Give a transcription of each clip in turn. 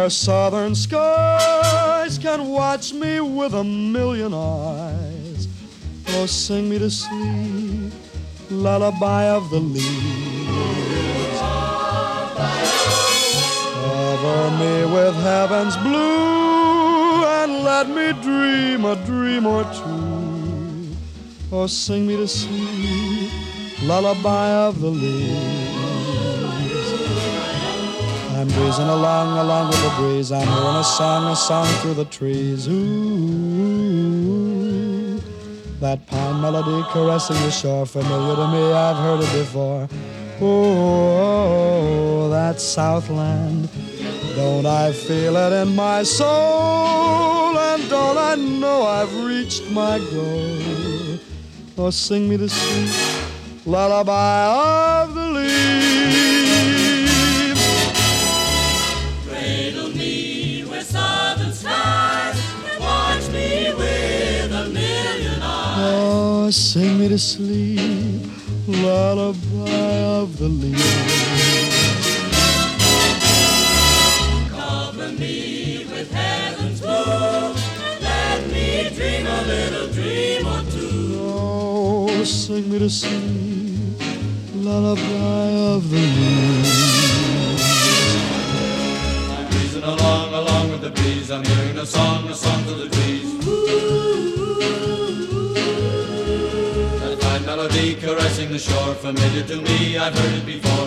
where southern skies can watch me with a million eyes. Oh, sing me to sleep, lullaby of the leaves. Cover me with heaven's blue and let me dream a dream or two. Oh, sing me to sleep, lullaby of the leaves. I'm breezing along with the breeze. I'm hearing a song through the trees. Ooh, that pine melody caressing the shore, familiar to me, I've heard it before. Oh, that Southland, don't I feel it in my soul? And don't I know I've reached my goal? Oh, sing me to sleep, lullaby of the leaves. Cradle me where southern skies and watch me with a million eyes. Oh, sing me to sleep, lullaby of the leaves. Cover me with heaven's blue and let me dream a little dream or two. Oh, sing me to sleep, lullaby of the leaves. I'm breezing along with the breeze. I'm hearing a song to the trees. That fine melody caressing the shore, familiar to me, I've heard it before.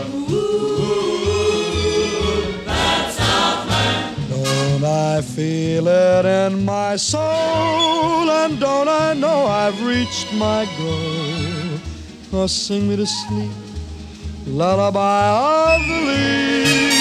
That Southland, Don't I feel it in my soul? And don't I know I've reached my goal? Oh, sing me to sleep, lullaby of the leaves.